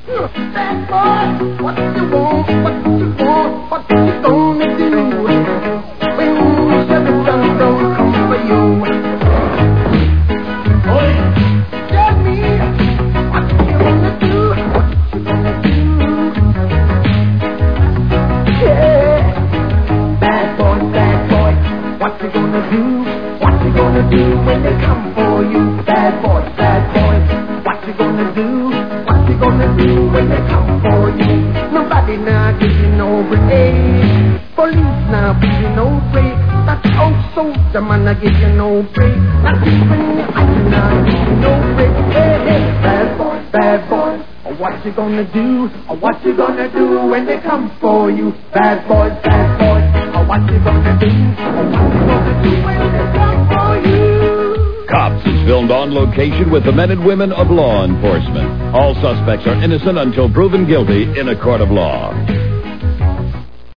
Bad boy, what you want, what you gonna do? When Chevy Sun don't come for you. Tell me, what you gonna do, what you gonna do? Yeah, bad boy, what you gonna do? What you gonna do when they come for you? Bad boy, what you gonna do? What you gonna do when they come for you? Nobody now gives you no break. Police now give you no break. That old soldier man I give you no break. Not even the iron now give you no break. Hey, bad boy, what you gonna do? What you gonna do when they come for you? Bad boy, what you gonna do? What you gonna do when they come for you? Cops is filmed on location with the men and women of law enforcement. All suspects are innocent until proven guilty in a court of law.